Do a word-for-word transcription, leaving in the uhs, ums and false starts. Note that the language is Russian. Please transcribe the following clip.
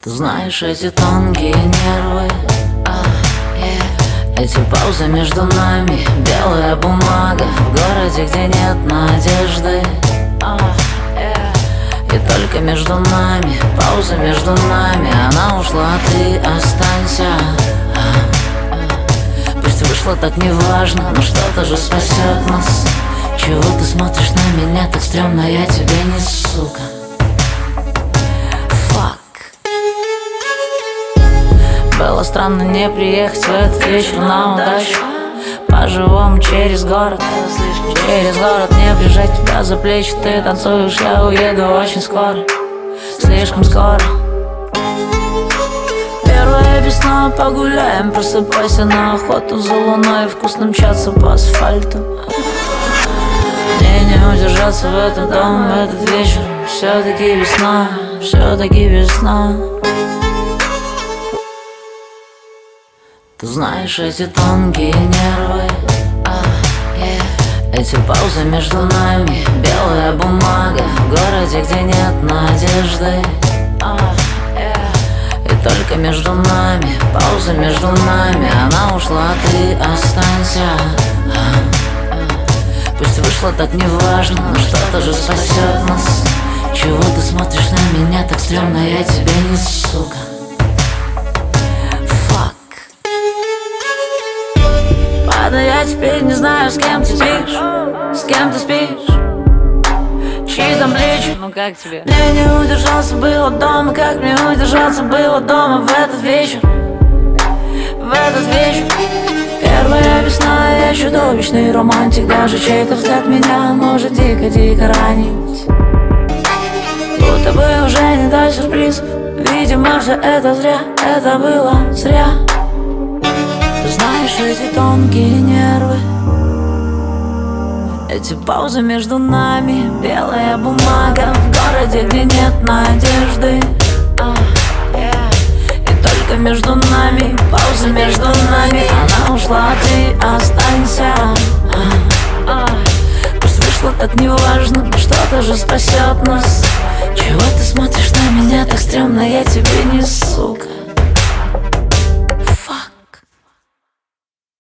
Ты знаешь эти тонкие нервы, а, yeah. Эти паузы между нами, белая бумага в городе, где нет надежды, а, yeah. И только между нами, пауза между нами. Она ушла, а ты останься, а, а. Пусть вышло так неважно, но что-то же спасет нас. Чего ты смотришь на меня так стрёмно, я тебе не сука. Было странно не приехать в этот вечер на удачу. По-живому через город, через город не прижать тебя за плечи. Ты танцуешь, я уеду очень скоро, слишком скоро. Первая весна, погуляем, просыпайся на охоту за луной. Вкусно мчаться по асфальту. Мне не удержаться в этом доме в этот вечер. Все-таки весна, все-таки весна. Ты знаешь эти тонкие нервы, а, yeah. Эти паузы между нами, белая бумага в городе, где нет надежды, а, yeah. И только между нами, пауза между нами. Она ушла, а ты останься, а, а. Пусть вышло так неважно, но что-то же спасет нас. Чего ты смотришь на меня так стрёмно, я тебе не сука. Да я теперь не знаю, с кем ты спишь, с кем ты спишь, чьи там плечи. Ну как тебе? Мне не удержаться было дома, как мне удержаться было дома в этот вечер, в этот вечер. Первая весна, я чудовищный романтик. Даже чей-то взгляд меня может дико-дико ранить. Будто бы уже не до сюрпризов. Видимо, все это зря, это было зря. Ты знаешь эти тонкие нервы, эти паузы между нами, белая бумага в городе, где нет надежды, а, yeah. И только между нами, паузы между нами. Она ушла, а ты останься, а, а. Пусть вышло так неважно, но что-то же спасет нас. Чего ты смотришь на меня так стрёмно, я тебе не сука.